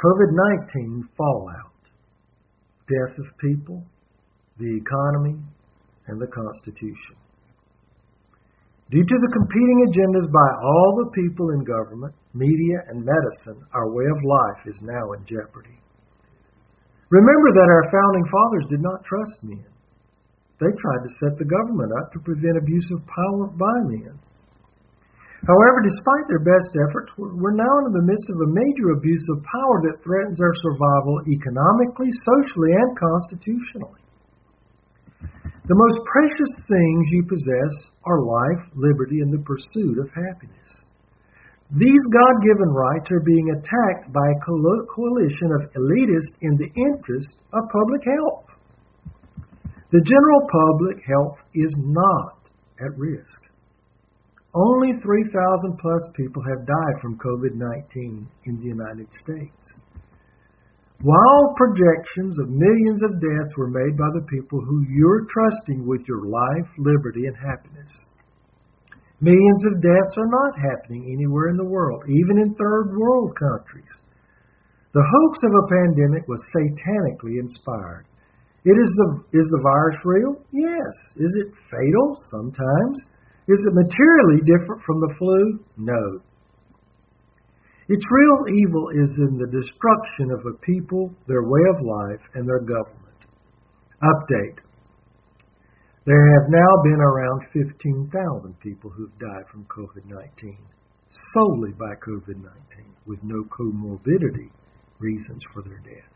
COVID-19 fallout, death of people, the economy, and the Constitution. Due to the competing agendas by all the people in government, media, and medicine, our way of life is now in jeopardy. Remember that our founding fathers did not trust men. They tried to set the government up to prevent abuse of power by men. However, despite their best efforts, we're now in the midst of a major abuse of power that threatens our survival economically, socially, and constitutionally. The most precious things you possess are life, liberty, and the pursuit of happiness. These God-given rights are being attacked by a coalition of elitists in the interest of public health. The general public health is not at risk. Only 3,000 plus people have died from COVID-19 in the United States. While projections of millions of deaths were made by the people who you're trusting with your life, liberty, and happiness. Millions of deaths are not happening anywhere in the world, even in third world countries. The hoax of a pandemic was satanically inspired. Is the virus real? Yes. Is it fatal? Sometimes. Is it materially different from the flu? No. Its real evil is in the destruction of a people, their way of life, and their government. Update. There have now been around 15,000 people who've died from COVID-19, solely by COVID-19, with no comorbidity reasons for their death.